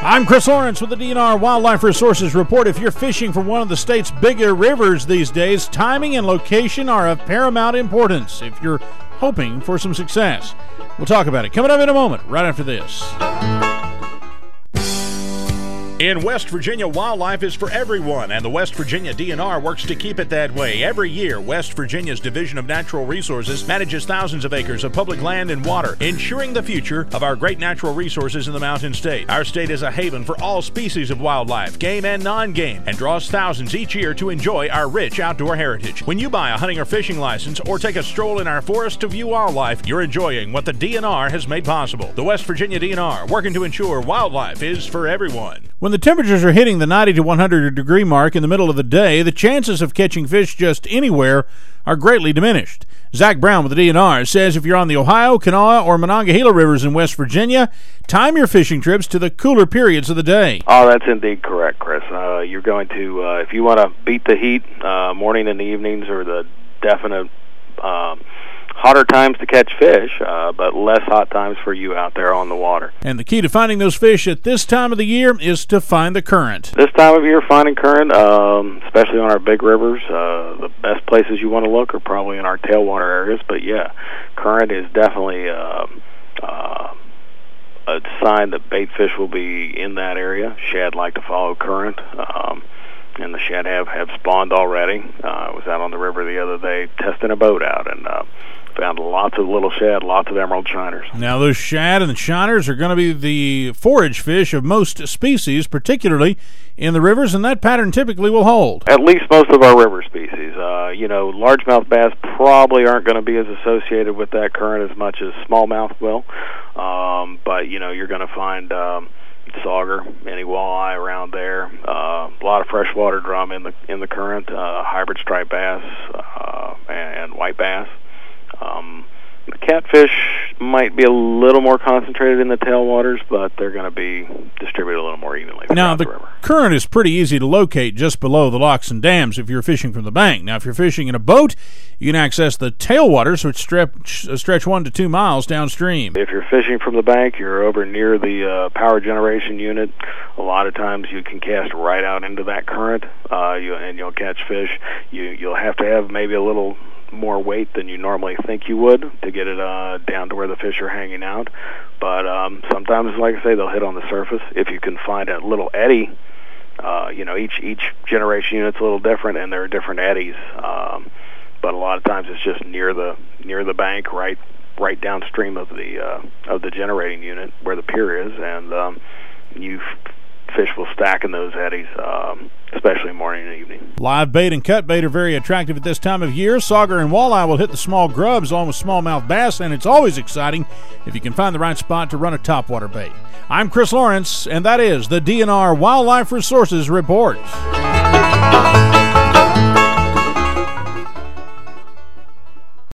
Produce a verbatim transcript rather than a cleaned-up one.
I'm Chris Lawrence with the D N R Wildlife Resources Report. If you're fishing for one of the state's bigger rivers these days, timing and location are of paramount importance if you're hoping for some success. We'll talk about it coming up in a moment, right after this. In West Virginia, wildlife is for everyone, and the West Virginia D N R works to keep it that way. Every year, West Virginia's Division of Natural Resources manages thousands of acres of public land and water, ensuring the future of our great natural resources in the Mountain State. Our state is a haven for all species of wildlife, game and non-game, and draws thousands each year to enjoy our rich outdoor heritage. When you buy a hunting or fishing license or take a stroll in our forest to view wildlife, you're enjoying what the D N R has made possible. The West Virginia D N R, working to ensure wildlife is for everyone. When the temperatures are hitting the ninety to one hundred degree mark in the middle of the day, the chances of catching fish just anywhere are greatly diminished. Zach Brown with the D N R says if you're on the Ohio, Kanawha, or Monongahela rivers in West Virginia, time your fishing trips to the cooler periods of the day. Oh, that's indeed correct, Chris. Uh, you're going to, uh, if you want to beat the heat, uh, morning and evenings are the definite um, hotter times to catch fish, uh, but less hot times for you out there on the water. And the key to finding those fish at this time of the year is to find the current. This time of year, finding current, um, especially on our big rivers, uh, the best places you want to look are probably in our tailwater areas. But yeah, current is definitely uh, uh, a sign that bait fish will be in that area. Shad like to follow current. Um, and the shad have, have spawned already. Uh, I was out on the river the other day testing a boat out, and uh, found lots of little shad, lots of emerald shiners. Now, those shad and the shiners are going to be the forage fish of most species, particularly in the rivers, and that pattern typically will hold. At least most of our river species. Uh, you know, largemouth bass probably aren't going to be as associated with that current as much as smallmouth will, um, but, you know, you're going to find Um, sauger, any walleye around there, uh, a lot of freshwater drum in the in the current, uh, hybrid striped bass uh, and white bass. Um, the catfish might be a little more concentrated in the tailwaters, but they're going to be distributed a little more evenly. Now, the, the river. current is pretty easy to locate just below the locks and dams if you're fishing from the bank. Now, if you're fishing in a boat, you can access the tailwaters, which stretch, stretch one to two miles downstream. If you're fishing from the bank, you're over near the uh, power generation unit. A lot of times you can cast right out into that current, uh, you, and you'll catch fish. You, you'll have to have maybe a little more weight than you normally think you would to get it uh, down to where the fish are hanging out. But um, sometimes, like I say, they'll hit on the surface. If you can find a little eddy, uh, you know, each each generation unit's a little different, and there are different eddies. Um, but a lot of times it's just near the near the bank, right right downstream of the uh, of the generating unit where the pier is, and um, you fish will stack in those eddies, um, especially morning and evening. Live bait and cut bait are very attractive at this time of year. Sauger and walleye will hit the small grubs along with smallmouth bass, and it's always exciting if you can find the right spot to run a topwater bait. I'm Chris Lawrence, and that is the D N R Wildlife Resources Report.